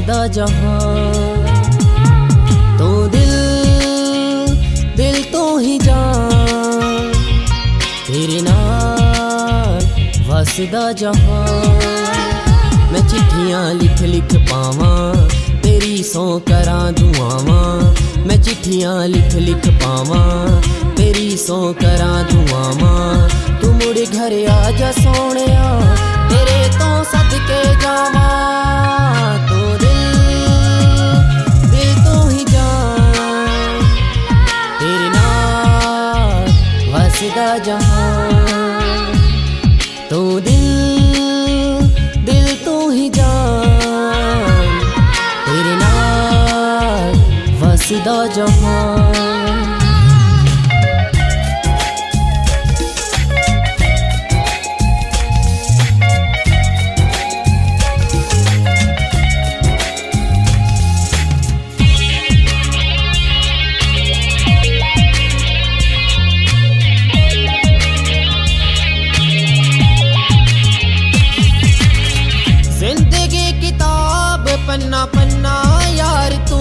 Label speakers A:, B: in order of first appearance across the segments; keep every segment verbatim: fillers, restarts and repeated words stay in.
A: वसदा जहां तू दिल दिल तो ही जान तेरे नाल वसदा जहां। मैं चिट्ठियां लिख लिख पावां तेरी सौ करां दुआवां। मैं चिट्ठियां लिख लिख पावां तेरी सौ करां दुआवां। तू मुड़ घर आ जा सोहणिया तेरे तो सदके जावां। तू दिल दिल तो ही जान तेरे नाल वसदा जहां। तू दिल दिल तो ही जान तेरे नाल वसदा जहां। पन्ना पन्ना यार तू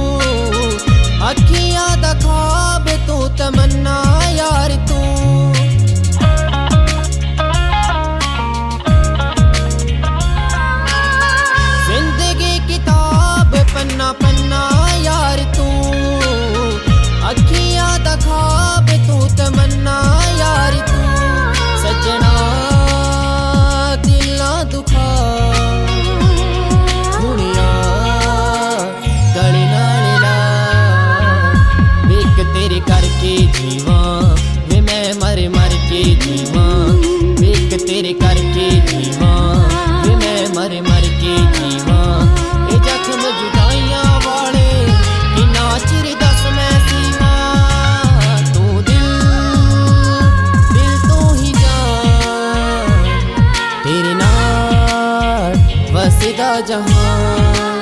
A: अखियां दा ख्वाब तू तमन्ना यार तू। जिंदगी किताब पन्ना पन्ना यार तू अखियां दा ख्वाब तू तमन्ना यार तू। सजना दिल दुखा तेरे करके जीवा वे मैं मर मर के जीवा। वेख तेरे करके जीवा वे मैं मर मर के जीवा। ए जख्म जुदाइयां वाले किन्ना चिर दस मैं सीवा। तू दिल दिल तो ही जान तेरे नाल वसदा जहां।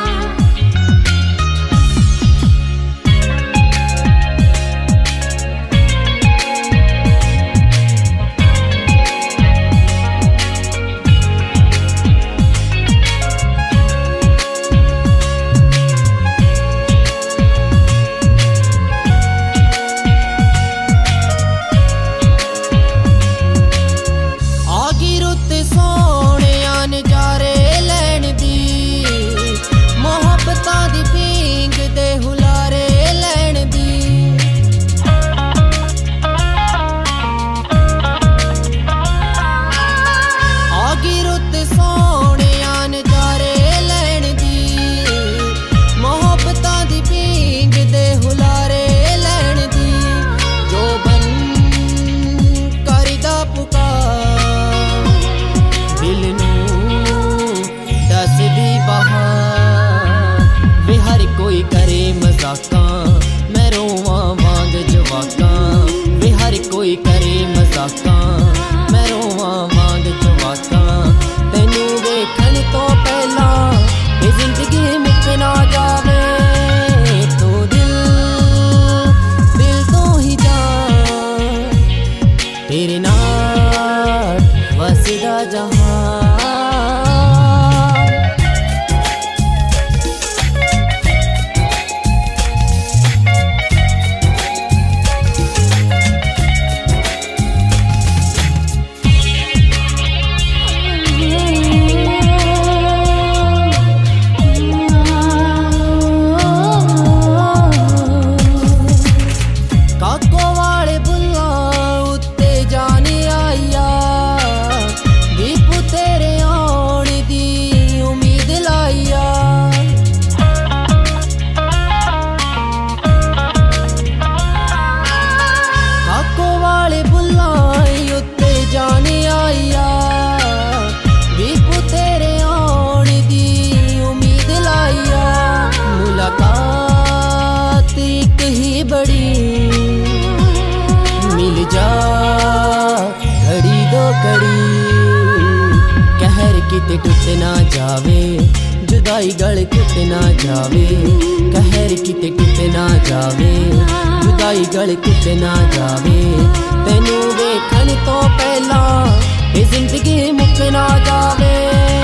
A: कोई करे मजाकां मैं रोवां वांग जवाकां। वे हर कोई करे मजाकां मैं रोवां वांग जवाकां। तैनू वेखण तो पहला ये जिंदगी मुक ना जावे। तू दिल दिल तो ही जान तेरे नाल वसदा जहां। मिल जा घड़ी दो घड़ी कहर किते टुट ना जावे। जुदाई गल टुट ना जावे। कहर किते टुट ना जावे। जुदाई गल टुट ना जावे। तैनू वेखण तो पहला ये जिंदगी मुक ना जावे।